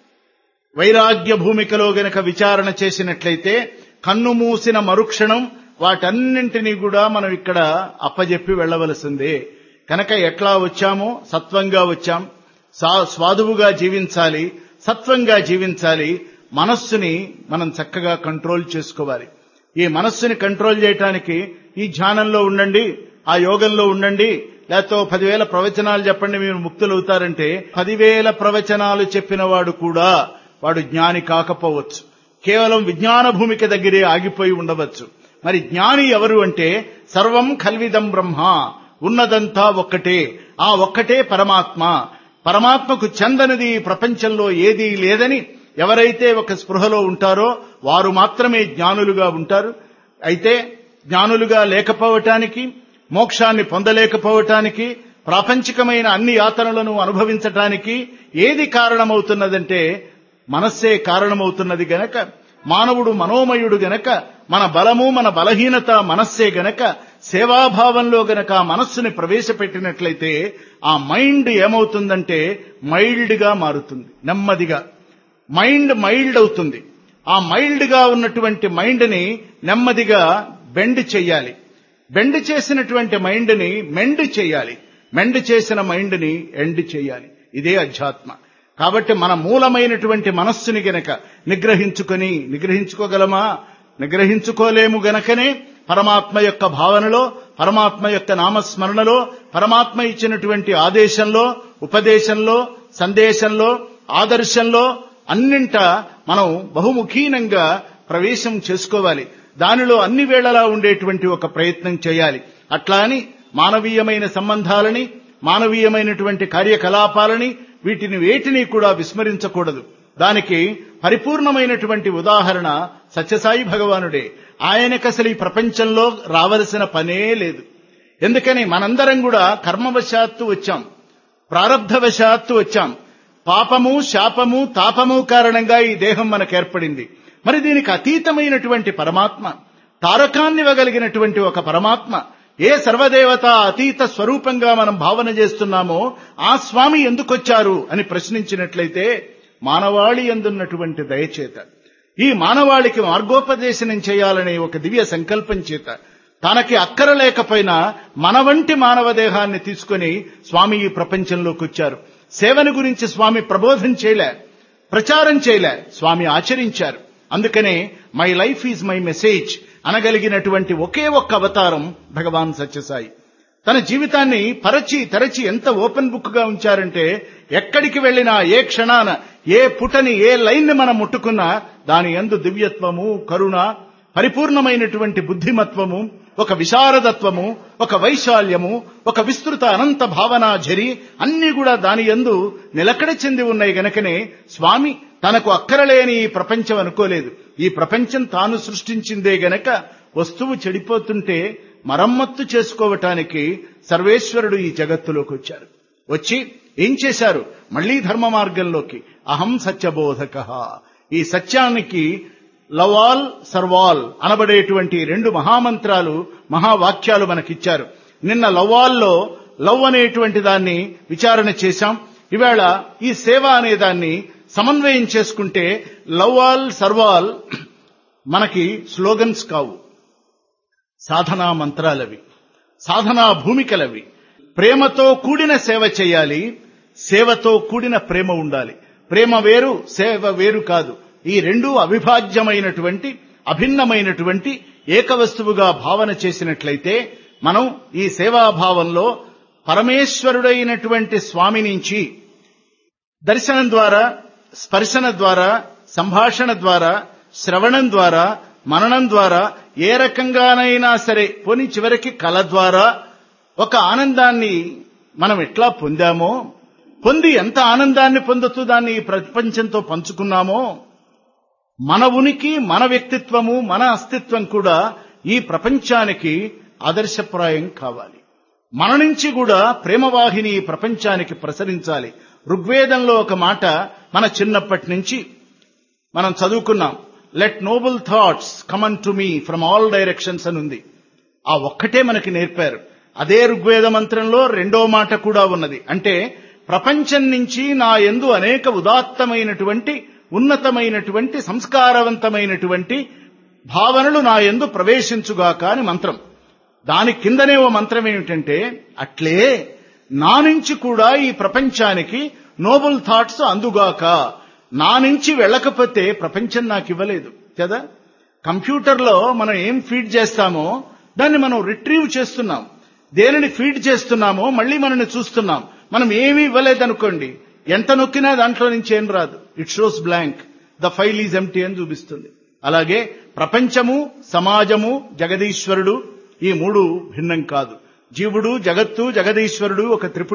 వైరాగ్య భూమికలో గనక విచారణ చేసినట్లయితే కన్ను మూసిన మరుక్షణం వాటన్నింటినీ కూడా మనం ఇక్కడ అప్పజెప్పి వెళ్లవలసిందే. కనుక ఎట్లా వచ్చామో సత్వంగా వచ్చాం, స్వాదువుగా జీవించాలి, సత్వంగా జీవించాలి. మనస్సుని మనం చక్కగా కంట్రోల్ చేసుకోవాలి. ఈ మనస్సుని కంట్రోల్ చేయటానికి ఈ ధ్యానంలో ఉండండి, ఆ యోగంలో ఉండండి, లేకపోతే 10,000 ప్రవచనాలు చెప్పండి మీరు ముక్తులవుతారంటే 10,000 ప్రవచనాలు చెప్పిన వాడు కూడా వాడు జ్ఞాని కాకపోవచ్చు. కేవలం విజ్ఞాన భూమిక దగ్గరే ఆగిపోయి ఉండవచ్చు. మరి జ్ఞాని ఎవరు అంటే సర్వం ఖల్విదం బ్రహ్మ, ఉన్నదంతా ఒక్కటే, ఆ ఒక్కటే పరమాత్మ. పరమాత్మకు చెందనిది ప్రపంచంలో ఏదీ లేదని ఎవరైతే ఒక స్పృహలో ఉంటారో వారు మాత్రమే జ్ఞానులుగా ఉంటారు. అయితే జ్ఞానులుగా లేకపోవటానికి, మోక్షాన్ని పొందలేకపోవటానికి, ప్రాపంచికమైన అన్ని యాతనలను అనుభవించటానికి ఏది కారణమవుతున్నదంటే మనస్సే కారణమవుతున్నది గనక, మానవుడు మనోమయుడు గనక, మన బలము మన బలహీనత మనస్సే గనక, సేవాభావంలో గనక మనస్సుని ప్రవేశపెట్టినట్లయితే ఆ మైండ్ ఏమవుతుందంటే మైల్డ్ గా మారుతుంది. నెమ్మదిగా మైల్డ్ అవుతుంది. ఆ మైల్డ్ గా ఉన్నటువంటి మైండ్ ని నెమ్మదిగా బెండ్ చెయ్యాలి. బెండ్ చేసినటువంటి మైండ్ ని మెండ్ చేయాలి. మెండ్ చేసిన మైండ్ ని ఎండ్ చేయాలి. ఇదే అధ్యాత్మ. కాబట్టి మన మూలమైనటువంటి మనస్సుని గనక నిగ్రహించుకోగలమా? నిగ్రహించుకోలేము గనకనే పరమాత్మ యొక్క భావనలో, పరమాత్మ యొక్క నామస్మరణలో, పరమాత్మ ఇచ్చినటువంటి ఆదేశంలో, ఉపదేశంలో, సందేశంలో, ఆదర్శంలో అన్నింట మనం బహుముఖీనంగా ప్రవేశం చేసుకోవాలి. దానిలో అన్ని వేళలా ఉండేటువంటి ఒక ప్రయత్నం చేయాలి. అట్లా అని మానవీయమైన సంబంధాలని, మానవీయమైనటువంటి కార్యకలాపాలని వీటిని వేటిని కూడా విస్మరించకూడదు. దానికి పరిపూర్ణమైనటువంటి ఉదాహరణ సత్యసాయి భగవానుడే. ఆయనకు అసలు ఈ ప్రపంచంలో రావలసిన పనే లేదు. ఎందుకని మనందరం కూడా కర్మవశాత్తు వచ్చాం, ప్రారబ్ధవశాత్తు వచ్చాం. పాపము, శాపము, తాపము కారణంగా ఈ దేహం మనకు ఏర్పడింది. మరి దీనికి అతీతమైనటువంటి పరమాత్మ, తారకాన్నివ్వగలిగినటువంటి ఒక పరమాత్మ, ఏ సర్వదేవత అతీత స్వరూపంగా మనం భావన చేస్తున్నామో ఆ స్వామి ఎందుకొచ్చారు అని ప్రశ్నించినట్లయితే మానవాళి యందున్నటువంటి దయచేత, ఈ మానవాళికి మార్గోపదేశనం చేయాలనే ఒక దివ్య సంకల్పం చేత, తనకి అక్కరలేకపోయినా మన వంటి మానవ దేహాన్ని తీసుకుని స్వామి ఈ ప్రపంచంలోకి వచ్చారు. సేవను గురించి స్వామి ప్రబోధం చేయలే, ప్రచారం చేయలే, స్వామి ఆచరించారు. అందుకనే my life is my message అనగలిగినటువంటి ఒకే ఒక్క అవతారం భగవాన్ సత్యసాయి. తన జీవితాన్ని తరచి ఎంత ఓపెన్ బుక్ గా ఉంచారంటే ఎక్కడికి వెళ్లినా, ఏ క్షణాన, ఏ పుటని, ఏ లైన్ ని మనం ముట్టుకున్నా దాని యందు దివ్యత్వము, కరుణ, పరిపూర్ణమైనటువంటి బుద్ధిమత్వము, ఒక విశారదత్వము, ఒక వైశాల్యము, ఒక విస్తృత అనంత భావనా ఝరి అన్నీ కూడా దాని యందు నిలకడ చెంది ఉన్నాయి గనకనే స్వామి తనకు అక్కరలేని ఈ ప్రపంచం అనుకోలేదు. ఈ ప్రపంచం తాను సృష్టించిందే గనక వస్తువు చెడిపోతుంటే మరమ్మత్తు చేసుకోవటానికి సర్వేశ్వరుడు ఈ జగత్తులోకి వచ్చారు. వచ్చి ఏం చేశారు? మళ్లీ ధర్మ మార్గంలోకి అహం సత్యబోధకః, ఈ సత్యానికి లవాల్ సర్వాల్ అనబడేటువంటి రెండు మహామంత్రాలు, మహావాక్యాలు మనకిచ్చారు. నిన్న లవాల్లో లవ్ అనేటువంటి దాన్ని విచారణ చేశాం. ఇవాళ ఈ సేవ అనే దాన్ని సమన్వయం చేసుకుంటే లవాల్ సర్వాల్ మనకి స్లోగన్స్ కావు, సాధనా మంత్రాలవి, సాధనా భూమికలవి. ప్రేమతో కూడిన సేవ చేయాలి, సేవతో కూడిన ప్రేమ ఉండాలి. ప్రేమ వేరు, సేవ వేరు కాదు. ఈ రెండూ అవిభాజ్యమైనటువంటి, అభిన్నమైనటువంటి ఏకవస్తువుగా భావన చేసినట్లయితే మనం ఈ సేవాభావంలో పరమేశ్వరుడైనటువంటి స్వామి నుంచి దర్శనం ద్వారా, స్పర్శన ద్వారా, సంభాషణ ద్వారా, శ్రవణం ద్వారా, మననం ద్వారా, ఏ రకంగానైనా సరే, పోనీ చివరికి కళ ద్వారా ఒక ఆనందాన్ని మనం ఎట్లా పొందామో, పొంది ఎంత ఆనందాన్ని పొందుతూ దాన్ని ఈ ప్రపంచంతో పంచుకున్నామో, మన ఉనికి, మన వ్యక్తిత్వము, మన అస్తిత్వం కూడా ఈ ప్రపంచానికి ఆదర్శప్రాయం కావాలి. మన నుంచి కూడా ప్రేమవాహిని ఈ ప్రపంచానికి ప్రసరించాలి. ఋగ్వేదంలో ఒక మాట మన చిన్నప్పటి నుంచి మనం చదువుకున్నాం, let noble thoughts come to me from all directions అని ఉంది. ఆ ఒక్కటే మనకి నేర్పారు. అదే ఋగ్వేద మంత్రంలో రెండో మాట కూడా ఉన్నది. అంటే ప్రపంచం నుంచి నా యందు అనేక ఉదాత్తమైనటువంటి, ఉన్నతమైనటువంటి, సంస్కారవంతమైనటువంటి భావనలు నా యందు ప్రవేశించుగాక అని మంత్రం. దాని కిందనే ఓ మంత్రం ఏమిటంటే, అట్లే నా నుంచి కూడా ఈ ప్రపంచానికి నోబుల్ థాట్స్ అందుగాక. నా నుంచి వెళ్ళకపోతే ప్రపంచం నాకు ఇవ్వలేదు కదా. కంప్యూటర్లో మనం ఏం ఫీడ్ చేస్తామో దాన్ని మనం రిట్రీవ్ చేస్తున్నాం. దేనిని ఫీడ్ చేస్తున్నామో మళ్ళీ మనల్ని చూస్తున్నాం. మనం ఏమీ ఇవ్వలేదనుకోండి, ఎంత నొక్కినా దాంట్లో నుంచి ఏం రాదు. It shows blank, the file is empty అని చూపిస్తుంది. అలాగే ప్రపంచము, సమాజము, జగదీశ్వరుడు ఈ మూడు భిన్నం కాదు. జీవుడు, జగత్తు, జగదీశ్వరుడు ఒక త్రిపుటి.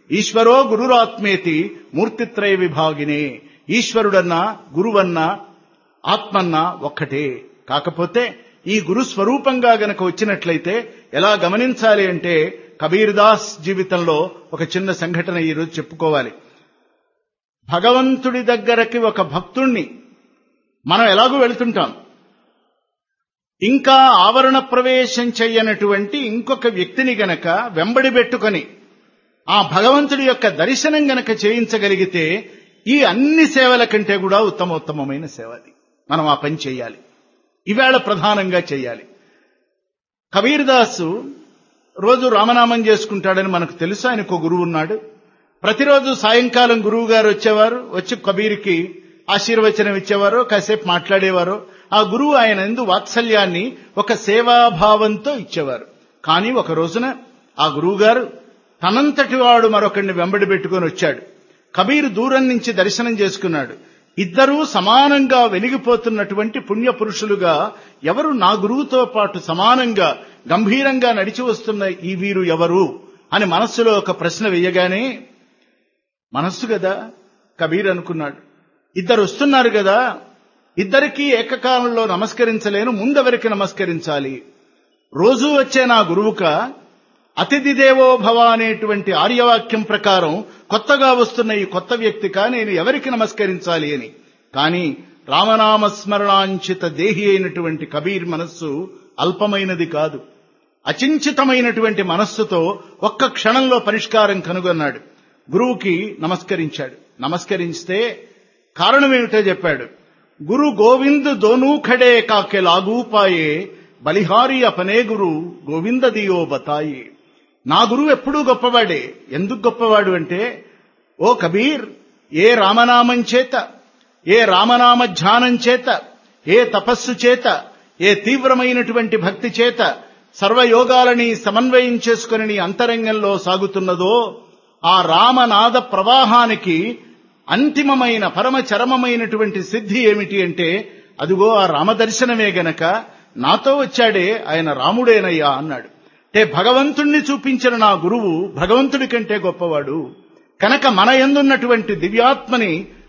ఈశ్వరో గురురాత్మేతి మూర్తిత్రయ విభాగినే. ఈశ్వరుడన్నా గురువన్నా ఆత్మన్నా ఒక్కటే. కాకపోతే ఈ గురు స్వరూపంగా గనక వచ్చినట్లయితే ఎలా గమనించాలి అంటే, కబీర్ దాస్ జీవితంలో ఒక చిన్న సంఘటన ఈరోజు చెప్పుకోవాలి. భగవంతుడి దగ్గరకి ఒక భక్తుణ్ణి మనం ఎలాగూ వెళుతుంటాం, ఇంకా ఆవరణ ప్రవేశం చెయ్యనటువంటి ఇంకొక వ్యక్తిని గనక వెంబడి పెట్టుకొని ఆ భగవంతుడి యొక్క దర్శనం గనక చేయించగలిగితే ఈ అన్ని సేవల కంటే కూడా ఉత్తమోత్తమమైన సేవ అది. మనం ఆ పని చేయాలి, ఈవేళ ప్రధానంగా చేయాలి. కబీర్ దాసు రోజు రామనామం చేసుకుంటాడని మనకు తెలుసు. ఆయనకు గురువు ఉన్నాడు. ప్రతిరోజు సాయంకాలం గురువు గారు వచ్చేవారు, వచ్చి కబీర్కి ఆశీర్వచనం ఇచ్చేవారు, కాసేపు మాట్లాడేవారు. ఆ గురువు ఆయన యందు వాత్సల్యాన్ని ఒక సేవాభావంతో ఇచ్చేవారు. కానీ ఒక రోజున ఆ గురువు గారు తనంతటి వాడు మరొకడిని వెంబడి పెట్టుకొని వచ్చాడు. కబీర్ దూరం నుంచి దర్శనం చేసుకున్నాడు. ఇద్దరూ సమానంగా వెలిగిపోతున్నటువంటి పుణ్యపురుషులుగా, ఎవరు నా గురువుతో పాటు సమానంగా గంభీరంగా నడిచి వస్తున్న ఈ వీరు ఎవరు అని మనస్సులో ఒక ప్రశ్న వేయగానే, మనస్సు కదా కబీర్ అనుకున్నాడు, ఇద్దరు వస్తున్నారు కదా, ఇద్దరికీ ఏకకాలంలో నమస్కరించలేను, ముందెవరికి నమస్కరించాలి? రోజూ వచ్చే నా గురువుక అతిథి దేవో భవ అనేటువంటి ఆర్యవాక్యం ప్రకారం కొత్తగా వస్తున్న ఈ కొత్త వ్యక్తిక నేను ఎవరికి నమస్కరించాలి అని. కానీ రామనామస్మరణాంచిత దేహి అయినటువంటి కబీర్ మనస్సు అల్పమైనది కాదు. అచించితమైనటువంటి మనస్సుతో ఒక్క క్షణంలో పరిష్కారం కనుగొన్నాడు. గురువుకి నమస్కరించాడు. నమస్కరిస్తే కారణమేమిటో చెప్పాడు. గురు గోవింద్ దోనూ ఖడే కాకే లాగూపాయే, బలిహారి అపనే గురు గోవింద దియో బతాయే. నా గురువు ఎప్పుడూ గొప్పవాడే. ఎందుకు గొప్పవాడు అంటే, ఓ కబీర్, ఏ రామనామం చేత, ఏ రామనామ ధ్యానం చేత, ఏ తపస్సు చేత, ఏ తీవ్రమైనటువంటి భక్తి చేత సర్వయోగాలని సమన్వయం చేసుకుని నీ అంతరంగంలో సాగుతున్నదో, ఆ రామనాద ప్రవాహానికి అంతిమమైన పరమచరమమైనటువంటి సిద్ధి ఏమిటి అంటే, అదిగో ఆ రామదర్శనమే గనక నాతో వచ్చాడే ఆయన రాముడేనయ్యా అన్నాడు. అంటే భగవంతుణ్ణి చూపించిన నా గురువు భగవంతుడి కంటే గొప్పవాడు కనుక మన యందున్నటువంటి దివ్యాత్మని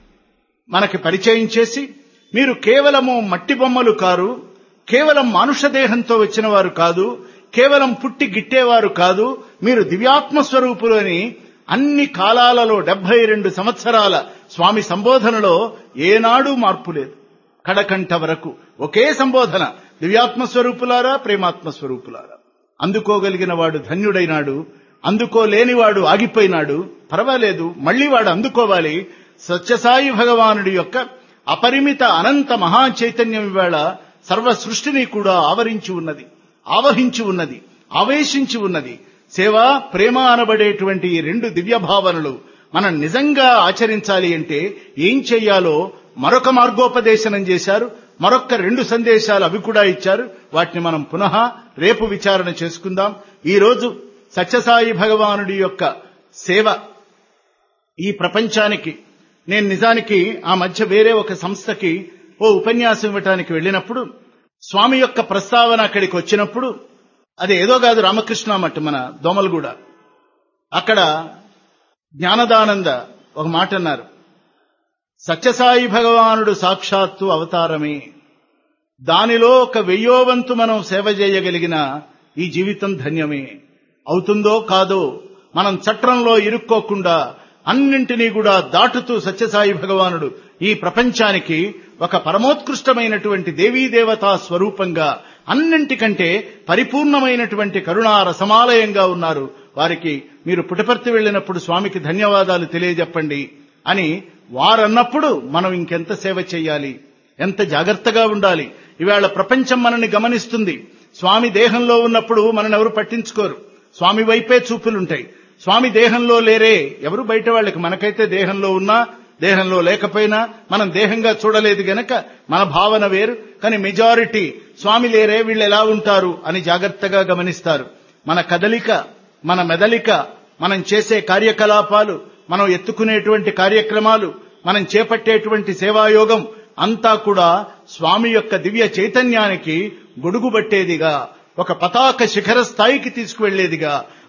మనకి పరిచయం చేసి, మీరు కేవలము మట్టి బొమ్మలు కారు, కేవలం మానుష దేహంతో వచ్చిన వారు కాదు, కేవలం పుట్టి గిట్టేవారు కాదు, మీరు దివ్యాత్మ స్వరూపులు అని అన్ని కాలాలలో 72 సంవత్సరాల స్వామి సంబోధనలో ఏనాడూ మార్పు లేదు. కడకంఠ వరకు ఒకే సంబోధన, దివ్యాత్మ స్వరూపులారా, ప్రేమాత్మ స్వరూపులారా. అందుకోగలిగిన వాడు ధన్యుడైనాడు, అందుకోలేనివాడు ఆగిపోయినాడు. పర్వాలేదు, మళ్లీ వాడు అందుకోవాలి. సత్యసాయి భగవానుడి యొక్క అపరిమిత అనంత మహా చైతన్యం ఇవాళ సర్వ సృష్టిని కూడా ఆవరించి ఉన్నది, ఆవహించి ఉన్నది, ఆవేశించి ఉన్నది. సేవ, ప్రేమ అనబడేటువంటి ఈ 2 దివ్య భావనలు మనం నిజంగా ఆచరించాలి అంటే ఏం చెయ్యాలో మరొక మార్గోపదేశనం చేశారు. మరొక్క 2 సందేశాలు అవి కూడా ఇచ్చారు. వాటిని మనం పునః రేపు విచారణ చేసుకుందాం. ఈరోజు సత్యసాయి భగవానుడి యొక్క సేవ ఈ ప్రపంచానికి, నేను నిజానికి ఆ మధ్య వేరే ఒక సంస్థకి ఓ ఉపన్యాసం ఇవ్వటానికి వెళ్ళినప్పుడు స్వామి యొక్క ప్రస్తావన అక్కడికి వచ్చినప్పుడు, అది ఏదో కాదు రామకృష్ణ మఠ్ మన దోమలగూడ, అక్కడ జ్ఞానదానంద ఒక మాట అన్నారు, సత్యసాయి భగవానుడు సాక్షాత్తు అవతారమే, దానిలో ఒక 1000వ వంతు మనం సేవ చేయగలిగిన ఈ జీవితం ధన్యమే. అవుతుందో కాదో మనం చట్రంలో ఇరుక్కోకుండా అన్నింటినీ కూడా దాటుతూ సత్యసాయి భగవానుడు ఈ ప్రపంచానికి ఒక పరమోత్కృష్టమైనటువంటి దేవీదేవతా స్వరూపంగా, అన్నింటికంటే పరిపూర్ణమైనటువంటి కరుణా రసమాలయంగా ఉన్నారు. వారికి మీరు పుటపర్తి వెళ్ళినప్పుడు స్వామికి ధన్యవాదాలు తెలియజెప్పండి అని వారన్నప్పుడు మనం ఇంకెంత సేవ చెయ్యాలి, ఎంత జాగ్రత్తగా ఉండాలి. ఇవాళ ప్రపంచం మనని గమనిస్తుంది. స్వామి దేహంలో ఉన్నప్పుడు మనని ఎవరు పట్టించుకోరు, స్వామి వైపే చూపులుంటాయి. స్వామి దేహంలో లేరే, ఎవరు బయట వాళ్ళకి, మనకైతే దేహంలో ఉన్నా దేహంలో లేకపోయినా మనం దేహంగా చూడలేదు గనక మన భావన వేరు. కానీ మెజారిటీ స్వామి లేరే, వీళ్ళు ఎలా ఉంటారు అని జాగ్రత్తగా గమనిస్తారు. మన కదలిక, మన మెదలిక, మనం చేసే కార్యకలాపాలు, మనం ఎత్తుకునేటువంటి కార్యక్రమాలు, మనం చేపట్టేటువంటి సేవాయోగం అంతా కూడా స్వామి యొక్క దివ్య చైతన్యానికి గొడుగుబట్టేదిగా, ఒక పతాక శిఖర స్థాయికి తీసుకువెళ్లేదిగా,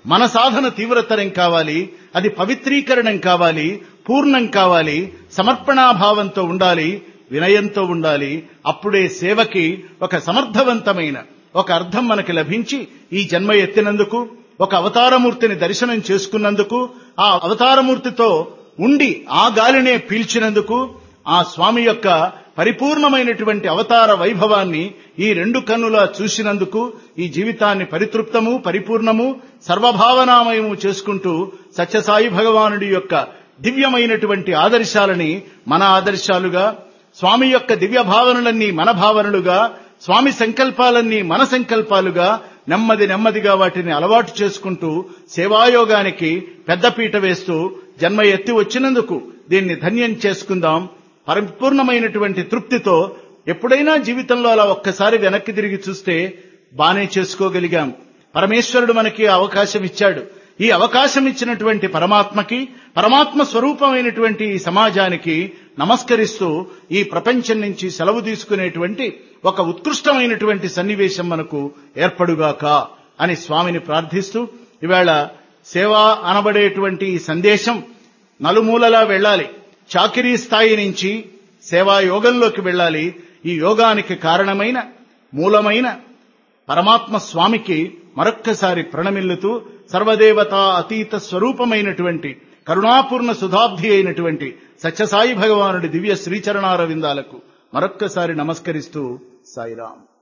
మన సాధన తీవ్రతరం కావాలి, అది పవిత్రీకరణం కావాలి, పూర్ణం కావాలి, సమర్పణాభావంతో ఉండాలి, వినయంతో ఉండాలి. అప్పుడే సేవకి ఒక సమర్థవంతమైన ఒక అర్థం మనకి లభించి ఈ జన్మ ఎత్తినందుకు, ఒక అవతారమూర్తిని దర్శనం చేసుకున్నందుకు, ఆ అవతారమూర్తితో ఉండి ఆ గాలినే పీల్చినందుకు, ఆ స్వామి యొక్క పరిపూర్ణమైనటువంటి అవతార వైభవాన్ని ఈ రెండు కన్నులా చూసినందుకు ఈ జీవితాన్ని పరితృప్తము, పరిపూర్ణము, సర్వభావనామయము చేసుకుంటూ సత్యసాయి భగవానుడి యొక్క దివ్యమైనటువంటి ఆదర్శాలని మన ఆదర్శాలుగా, స్వామి యొక్క దివ్య భావనలన్నీ మన భావనలుగా, స్వామి సంకల్పాలన్నీ మన సంకల్పాలుగా నెమ్మదిగా వాటిని అలవాటు చేసుకుంటూ సేవాయోగానికి పెద్దపీట వేస్తూ జన్మ ఎత్తి వచ్చినందుకు దీన్ని ధన్యం చేసుకుందాం. పరిపూర్ణమైనటువంటి తృప్తితో ఎప్పుడైనా జీవితంలో అలా ఒక్కసారి వెనక్కి తిరిగి చూస్తే బానే చేసుకోగలిగాం. పరమేశ్వరుడు మనకి అవకాశం ఇచ్చాడు. ఈ అవకాశం ఇచ్చినటువంటి పరమాత్మకి, పరమాత్మ స్వరూపమైనటువంటి ఈ సమాజానికి నమస్కరిస్తూ ఈ ప్రపంచం నుంచి సెలవు తీసుకునేటువంటి ఒక ఉత్కృష్టమైనటువంటి సన్నివేశం మనకు ఏర్పడుగాక అని స్వామిని ప్రార్థిస్తూ, ఇవాళ సేవా అనబడేటువంటి ఈ సందేశం నలుమూలలా వెళ్ళాలి. చాకిరీ స్థాయి నుంచి సేవా యోగంలోకి వెళ్ళాలి. ఈ యోగానికి కారణమైన మూలమైన పరమాత్మ స్వామికి మరొక్కసారి ప్రణమిల్లుతూ సర్వదేవతా అతీత స్వరూపమైనటువంటి కరుణాపూర్ణ సుధాబ్ధి అయినటువంటి సత్యసాయి భగవానుడి దివ్య శ్రీచరణారవిందాలకు మరొక్కసారి నమస్కరిస్తూ సాయిరాం.